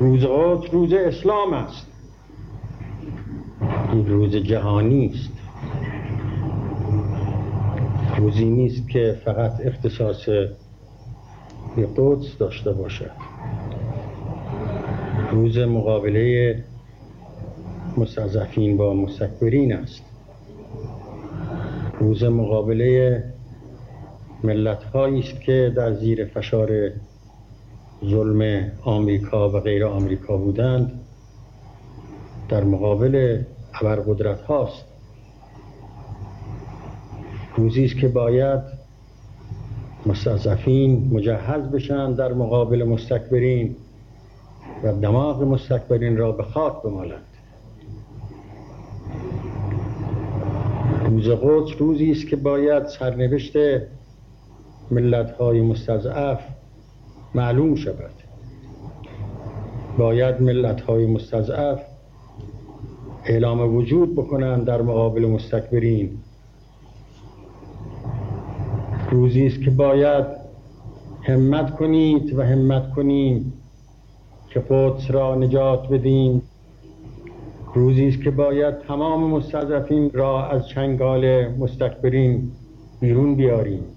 روز قدس روز اسلام است، این روز جهانی است. روزی نیست که فقط اختصاص به قدس داشته باشد. روز مقابله مستضعفین با مستکبرین است. روز مقابله ملت‌هایی است که در زیر فشار ظلم آمریکا و غیر آمریکا بودند، در مقابل ابرقدرت هاست. روزی است که باید مستضعفین مجهز بشن در مقابل مستکبرین و دماغ مستکبرین را به خاک بمالند. روز قدس روزی است که باید سرنوشت ملت‌های مستضعف معلوم شود. باید ملت‌های مستضعف اعلام وجود بکنند در مقابل مستکبرین. روزی است که باید همت کنید و همت کنیم که قدس را نجات بدیم. روزی است که باید تمام مستضعفین را از چنگال مستکبرین بیرون بیاریم.